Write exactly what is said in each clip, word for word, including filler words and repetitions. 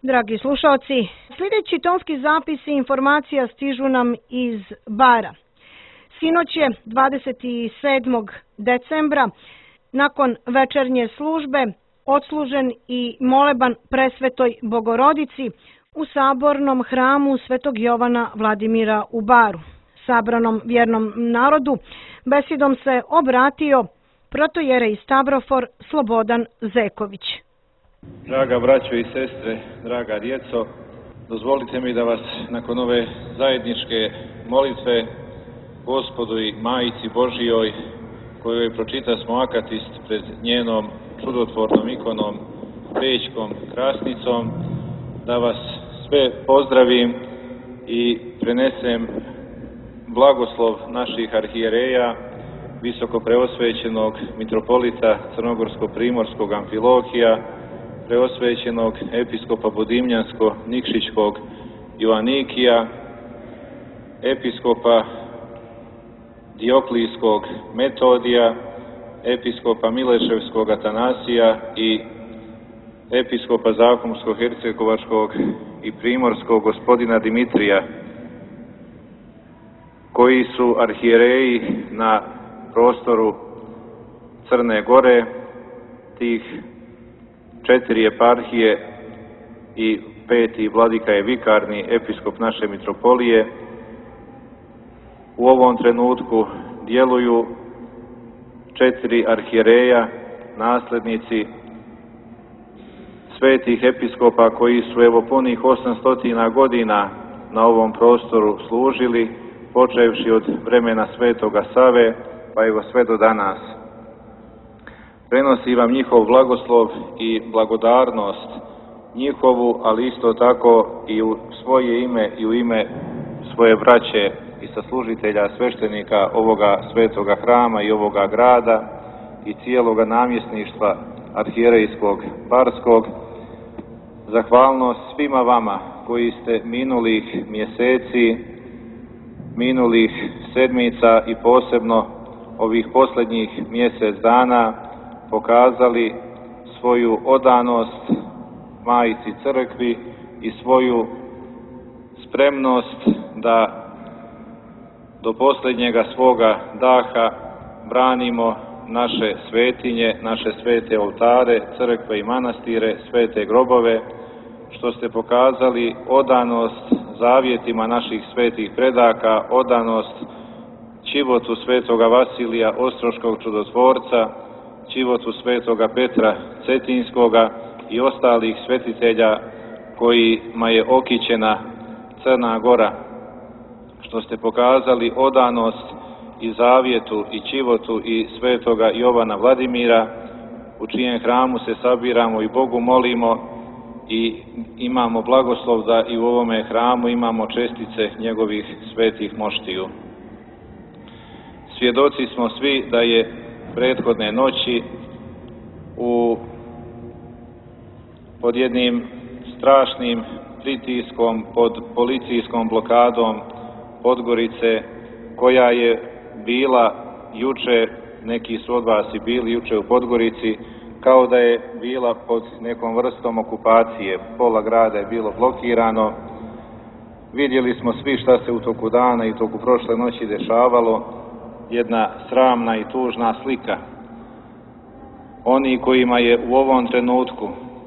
Dragi slušalci, sljedeći tonski zapisi informacija stižu nam iz Bara. Sinoć je dvadeset sedmog decembra, nakon večernje službe, odslužen i moleban Presvetoj Bogorodici u sabornom hramu Svetog Jovana Vladimira u Baru. Sabranom vjernom narodu besedom se obratio protojerej Stavrofor Slobodan Zeković. Draga braćo i sestre, draga djeco, dozvolite mi da vas nakon ove zajedničke molitve Gospodu i Majici Božijoj, kojoj pročita smo akatist pred njenom čudotvornom ikonom, Pećkom krasnicom, da vas sve pozdravim i prenesem blagoslov naših arhijereja, visoko preosvećenog mitropolita Crnogorsko-primorskog Amfilohija, preosvećenog episkopa Budimljansko-Nikšićkog Joanikija, episkopa Dioklijskog Metodija, episkopa Mileševskog Atanasija i episkopa Zahumsko-Hercegovačkog i Primorskog gospodina Dimitrija, koji su arhijereji na prostoru Crne Gore, tih četiri eparhije i peti vladika je vikarni episkop naše mitropolije. U ovom trenutku djeluju četiri arhijereja, naslednici svetih episkopa koji su evo punih osamsto godina na ovom prostoru služili, počevši od vremena Svetoga Save pa evo sve do danas. Prenosi vam njihov blagoslov i blagodarnost njihovu, ali isto tako i u svoje ime i u ime svoje braće i saslužitelja sveštenika ovoga svetoga hrama i ovoga grada i cijeloga namjesništva arhijerejskog barskog. Zahvalnost svima vama koji ste minulih mjeseci, minulih sedmica i posebno ovih posljednjih mjesec dana pokazali svoju odanost Majici Crkvi i svoju spremnost da do posljednjega svoga daha branimo naše svetinje, naše svete oltare, crkve i manastire, svete grobove, što ste pokazali odanost zavjetima naših svetih predaka, odanost čivotu svetoga Vasilija Ostroškog čudotvorca, čivotu svetoga Petra Cetinskoga i ostalih svetitelja kojima je okićena Crna Gora, što ste pokazali odanost i zavjetu i čivotu i svetoga Jovana Vladimira, u čijem hramu se sabiramo i Bogu molimo i imamo blagoslov da i u ovome hramu imamo čestice njegovih svetih moštiju. Svjedoci smo svi da je prethodne noći u, pod jednim strašnim pritiskom, pod policijskom blokadom Podgorice, koja je bila juče, neki su od vas i bili juče u Podgorici, kao da je bila pod nekom vrstom okupacije. Pola grada je bilo blokirano. Vidjeli smo svi šta se u toku dana i toku prošle noći dešavalo. Jedna sramna i tužna slika. Oni kojima je u ovom trenutku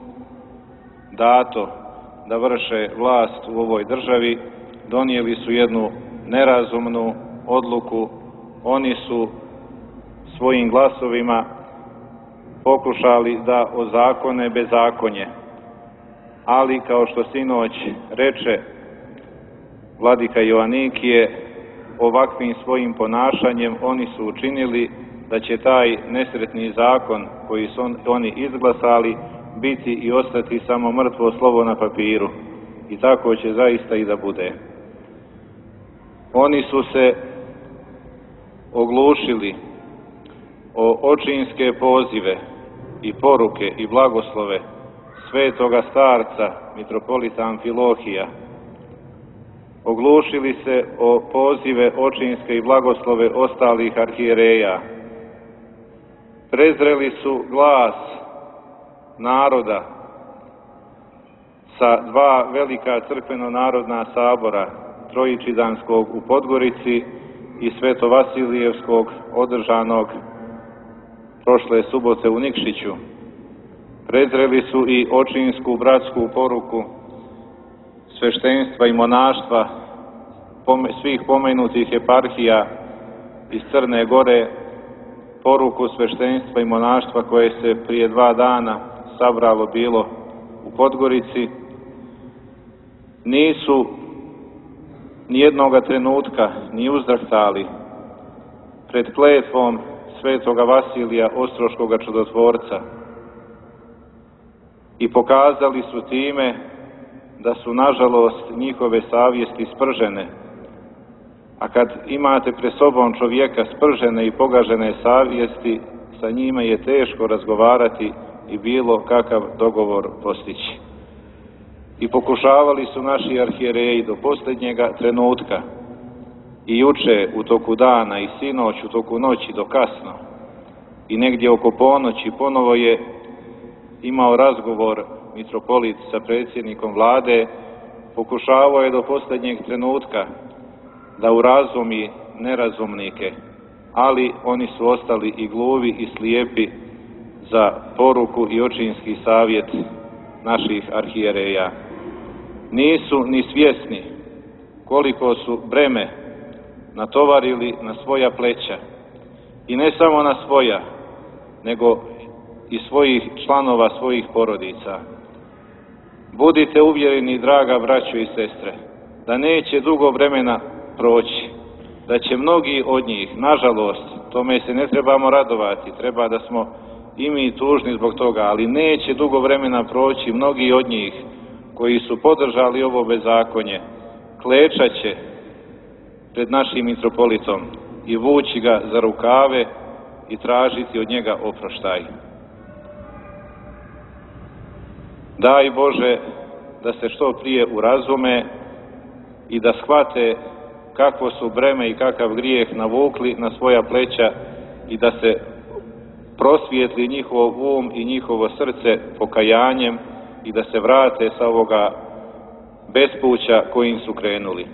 dato da vrše vlast u ovoj državi, donijeli su jednu nerazumnu odluku. Oni su svojim glasovima pokušali da ozakone bezakonje, ali kao što sinoć reče vladika Joanikije, ovakvim svojim ponašanjem oni su učinili da će taj nesretni zakon koji su on, oni izglasali biti i ostati samo mrtvo slovo na papiru. I tako će zaista i da bude. Oni su se oglušili o očinske pozive i poruke i blagoslove svetoga starca mitropolita Amfilohija. Oglušili se o pozive očinske i blagoslove ostalih arhijereja. Prezreli su glas naroda, sa dva velika crkveno-narodna sabora, Trojičidanskog u Podgorici i Svetovasilijevskog održanog prošle subote u Nikšiću. Prezreli su i očinsku bratsku poruku sveštenstva i monaštva svih pomenutih eparhija iz Crne Gore, poruku sveštenstva i monaštva koje se prije dva dana sabralo bilo u Podgorici. Nisu nijednoga trenutka ni uzdrahtali pred kletvom svetoga Vasilija Ostroškoga čudotvorca i pokazali su time da su nažalost njihove savjesti spržene. A kad imate pred sobom čovjeka spržene i pogažene savjesti, sa njime je teško razgovarati i bilo kakav dogovor postići. I pokušavali su naši arhijereji do posljednjega trenutka, i juče u toku dana i sinoć u toku noći do kasno, i negdje oko ponoći ponovo je imao razgovor mitropolit sa predsjednikom vlade, pokušavao je do posljednjeg trenutka da urazumi nerazumnike, ali oni su ostali i gluvi i slijepi za poruku i očinski savjet naših arhijereja. Nisu ni svjesni koliko su breme natovarili na svoja pleća, i ne samo na svoja, nego i svojih članova, svojih porodica. Budite uvjereni, draga braćo i sestre, da neće dugo vremena proći, da će mnogi od njih, nažalost, tome se ne trebamo radovati, treba da smo i mi tužni zbog toga, ali neće dugo vremena proći, mnogi od njih koji su podržali ovo bezakonje, klečat će pred našim mitropolitom i vući ga za rukave i tražiti od njega oproštaj. Daj Bože da se što prije urazume i da shvate kakvo su breme i kakav grijeh navukli na svoja pleća i da se prosvijetli njihov um i njihovo srce pokajanjem i da se vrate sa ovoga bespuća kojim su krenuli.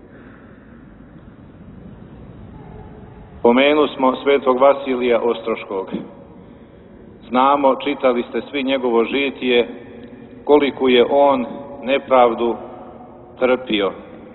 Pomenu smo svetog Vasilija Ostroškog. Znamo, čitali ste svi njegovo žitije, koliku je on nepravdu trpio.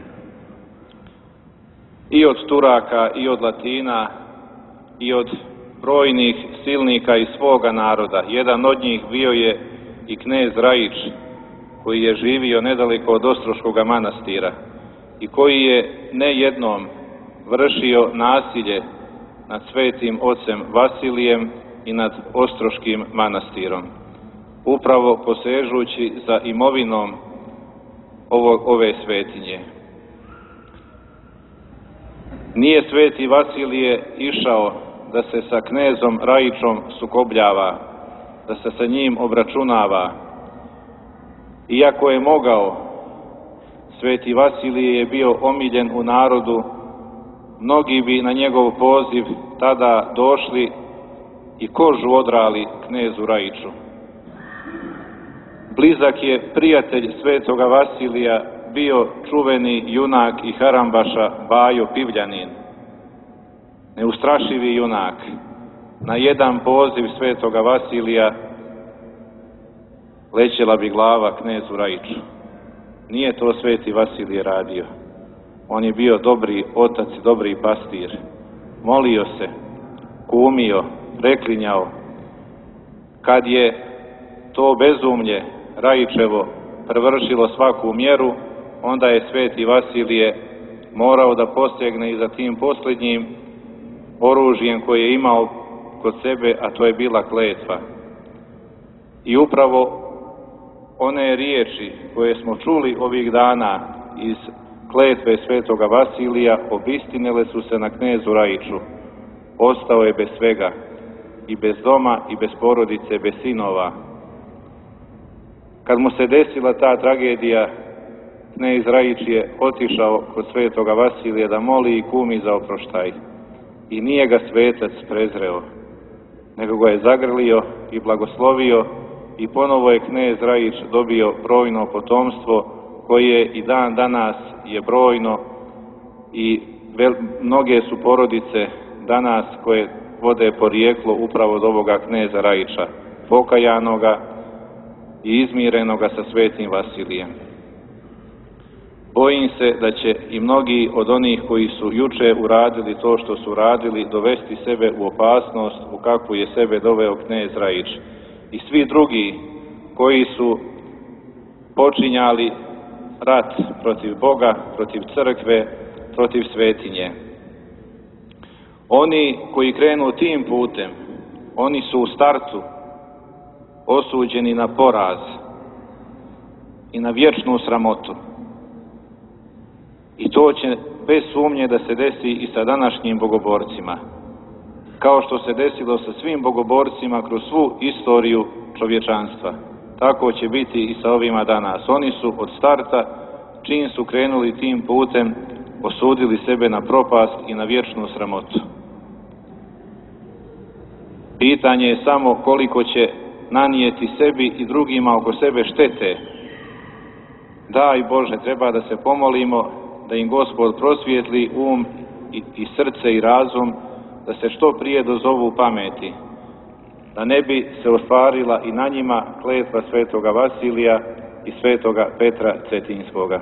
I od Turaka, i od Latina, i od brojnih silnika iz svoga naroda. Jedan od njih bio je i knez Rajić, koji je živio nedaleko od Ostroškoga manastira i koji je ne jednom vršio nasilje nad svetim ocem Vasilijem i nad Ostroškim manastirom, upravo posežući za imovinom ovo, ove svetinje. Nije sveti Vasilije išao da se sa knezom Rajićom sukobljava, da se sa njim obračunava. Iako je mogao, sveti Vasilije je bio omiljen u narodu, mnogi bi na njegov poziv tada došli i kožu odrali knezu Rajiću. Blizak je prijatelj svetoga Vasilija bio čuveni junak i harambaša Bajo Pivljanin, neustrašivi junak. Na jedan poziv svetoga Vasilija lećela bi glava knezu Rajiću. Nije to sveti Vasilije radio. On je bio dobri otac, dobri pastir. Molio se, kumio, preklinjao. Kad je to bezumlje Rajićevo prevršilo svaku mjeru, onda je sveti Vasilije morao da posegne i za tim posljednjim oružjem koje je imao kod sebe, a to je bila kletva. I upravo one riječi koje smo čuli ovih dana iz kletve svetoga Vasilija obistinile su se na knezu Rajiću. Ostao je bez svega, i bez doma, i bez porodice, bez sinova. Kad mu se desila ta tragedija, knez Rajić je otišao kod svetoga Vasilija da moli i kumi za oproštaj. I nije ga svetac prezreo, nego ga je zagrlio i blagoslovio i ponovo je knez Rajić dobio brojno potomstvo koje i dan danas je brojno i vel, mnoge su porodice danas koje vode porijeklo upravo od ovoga kneza Rajića, pokajanoga i izmirenoga sa svetim Vasilijem. Bojim se da će i mnogi od onih koji su juče uradili to što su uradili dovesti sebe u opasnost u kakvu je sebe doveo knez Rajić i svi drugi koji su počinjali rat protiv Boga, protiv crkve, protiv svetinje. Oni koji krenu tim putem, oni su u startu osuđeni na poraz i na vječnu sramotu. I to će bez sumnje da se desi i sa današnjim bogoborcima, kao što se desilo sa svim bogoborcima kroz svu istoriju čovječanstva. Tako će biti i sa ovima danas. Oni su od starta, čim su krenuli tim putem, osudili sebe na propast i na vječnu sramotu. Pitanje je samo koliko će nanijeti sebi i drugima oko sebe štete. Daj Bože, treba da se pomolimo da im Gospod prosvijetli um i, i srce i razum, da se što prije dozovu pameti, da ne bi se ostvarila i na njima kletva svetoga Vasilija i svetoga Petra Cetinskoga.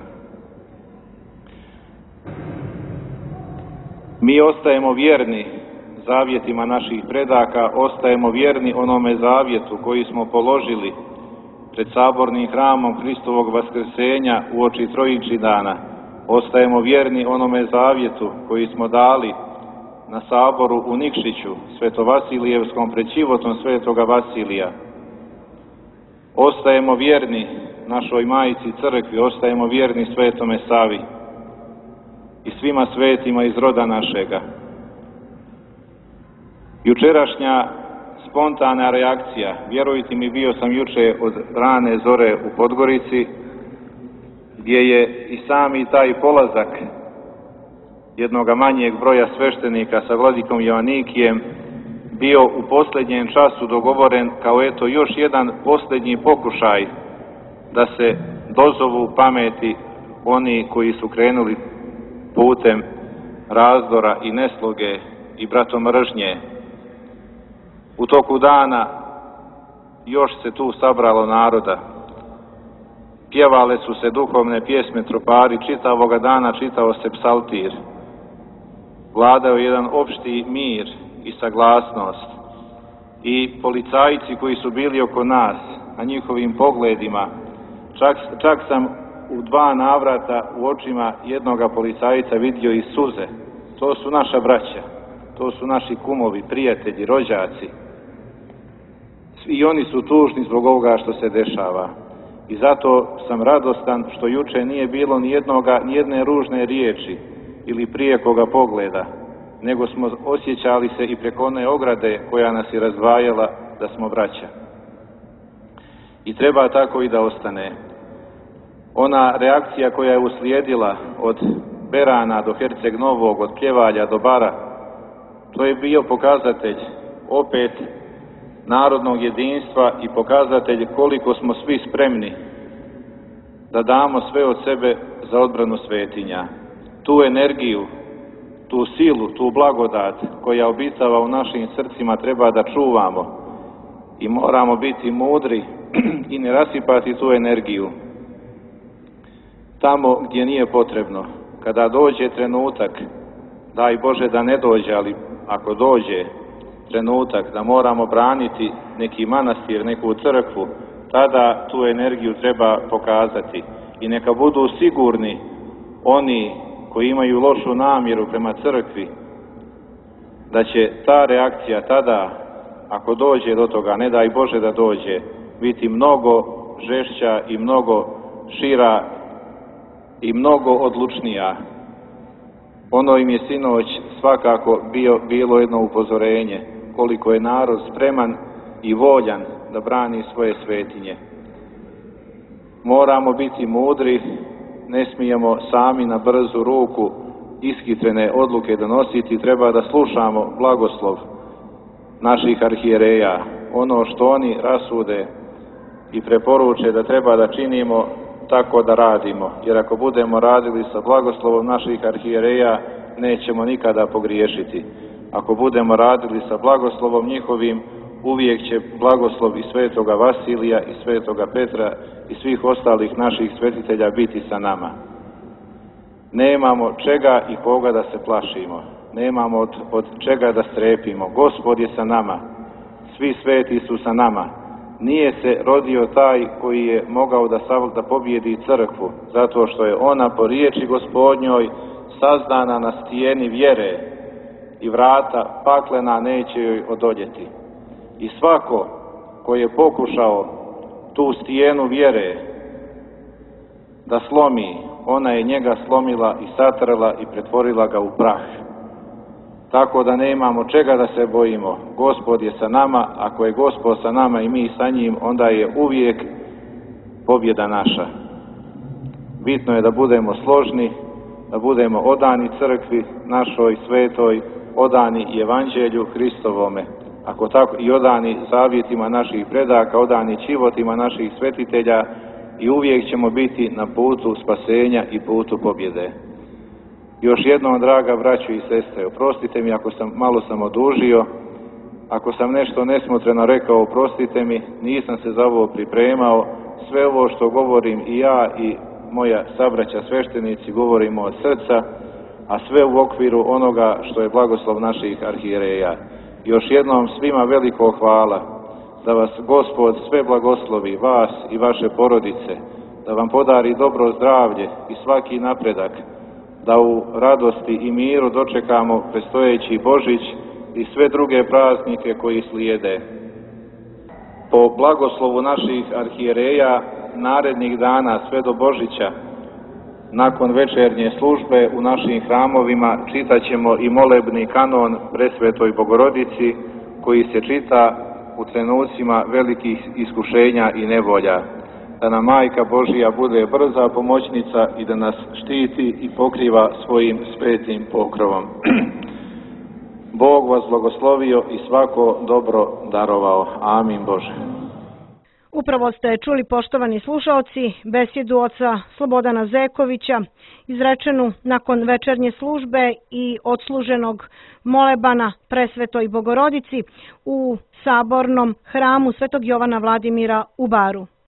Mi ostajemo vjerni zavjetima naših predaka, ostajemo vjerni onome zavjetu koji smo položili pred sabornim hramom Hristovog vaskrsenja uoči Trojični dana. Ostajemo vjerni onome zavjetu koji smo dali na saboru u Nikšiću, Svetovasilijevskom pred životom svetoga Vasilija. Ostajemo vjerni našoj majici crkvi, ostajemo vjerni svetome Savi i svima svetima iz roda našega. Jučerašnja spontana reakcija, vjerujte mi, bio sam juče od rane zore u Podgorici, gdje je i sami taj polazak jednog manjeg broja sveštenika sa vladikom Jovanikijem bio u posljednjem času dogovoren kao eto još jedan posljednji pokušaj da se dozovu pameti oni koji su krenuli putem razdora i nesloge i bratomržnje. U toku dana još se tu sabralo naroda. Pjevale su se duhovne pjesme tropari, čitavoga dana čitao se psaltir. Vladao je jedan opšti mir i saglasnost. I policajci koji su bili oko nas, na njihovim pogledima, čak, čak sam u dva navrata u očima jednoga policajca vidio i suze. To su naša braća, to su naši kumovi, prijatelji, rođaci. I oni su tužni zbog ovoga što se dešava. I zato sam radostan što juče nije bilo ni jednoga, ni jedne ružne riječi ili prijekoga pogleda, nego smo osjećali se i preko one ograde koja nas je razdvajala da smo braća. I treba tako i da ostane. Ona reakcija koja je uslijedila od Berana do Herceg Novog, od Pljevalja do Bara, to je bio pokazatelj opet narodnog jedinstva i pokazatelj koliko smo svi spremni da damo sve od sebe za odbranu svetinja. Tu energiju, tu silu, tu blagodat koja obitava u našim srcima treba da čuvamo i moramo biti mudri i ne rasipati tu energiju tamo gdje nije potrebno. Kada dođe trenutak, daj Bože da ne dođe, ali ako dođe trenutak da moramo braniti neki manastir, neku crkvu, tada tu energiju treba pokazati. I neka budu sigurni oni koji imaju lošu namjeru prema crkvi, da će ta reakcija tada, ako dođe do toga, ne daj Bože da dođe, biti mnogo žešća i mnogo šira i mnogo odlučnija. Ono im je sinoć svakako bio, bilo jedno upozorenje koliko je narod spreman i voljan da brani svoje svetinje. Moramo biti mudri, ne smijemo sami na brzu ruku ishitrene odluke donositi, treba da slušamo blagoslov naših arhijereja. Ono što oni rasude, i preporuče da treba da činimo, tako da radimo. Jer ako budemo radili sa blagoslovom naših arhijereja, nećemo nikada pogriješiti. Ako budemo radili sa blagoslovom njihovim, uvijek će blagoslov i svetoga Vasilija i svetoga Petra i svih ostalih naših svetitelja biti sa nama. Nemamo čega i koga da se plašimo. Nemamo od, od čega da strepimo. Gospod je sa nama. Svi sveti su sa nama. Nije se rodio taj koji je mogao da, da pobjedi crkvu, zato što je ona po riječi Gospodnjoj sazdana na stijeni vjere i vrata paklena neće joj odoljeti. I svako ko je pokušao tu stijenu vjere da slomi, ona je njega slomila i satrla i pretvorila ga u prah. Tako da nemamo čega da se bojimo. Gospod je sa nama, ako je Gospod sa nama i mi sa njim, onda je uvijek pobjeda naša. Bitno je da budemo složni, da budemo odani crkvi našoj svetoj, odani i evanđelju Hristovome. Ako tako i odani zavjetima naših predaka, odani životima naših svetitelja, i uvijek ćemo biti na putu spasenja i putu pobjede. Još jednom, draga braćo i sestre, oprostite mi ako sam malo sam odužio, ako sam nešto nesmotreno rekao, oprostite mi, nisam se za ovo pripremao. Sve ovo što govorim i ja i moja sabraća sveštenici govorimo od srca, a sve u okviru onoga što je blagoslov naših arhijereja. Još jednom svima veliko hvala, da vas Gospod sve blagoslovi, vas i vaše porodice, da vam podari dobro zdravlje i svaki napredak, da u radosti i miru dočekamo predstojeći Božić i sve druge praznike koji slijede. Po blagoslovu naših arhijereja, narednih dana sve do Božića, nakon večernje službe u našim hramovima čitat ćemo i molebni kanon Presvetoj Bogorodici, koji se čita u trenucima velikih iskušenja i nevolja. Da nam Majka Božija bude brza pomoćnica i da nas štiti i pokriva svojim svetim pokrovom. Bog vas blagoslovio i svako dobro darovao. Amin Bože. Upravo ste čuli, poštovani slušaoci, besjedu oca Slobodana Zekovića, izrečenu nakon večernje službe i odsluženog molebana Presvetoj Bogorodici u sabornom hramu Svetog Jovana Vladimira u Baru.